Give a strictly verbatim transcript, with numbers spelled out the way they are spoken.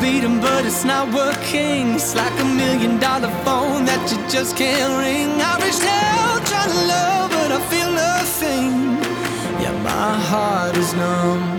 beating, but it's not working. It's like a million dollar phone that you just can't ring. I reached out trying to love, but I feel nothing. Yeah, my heart is numb.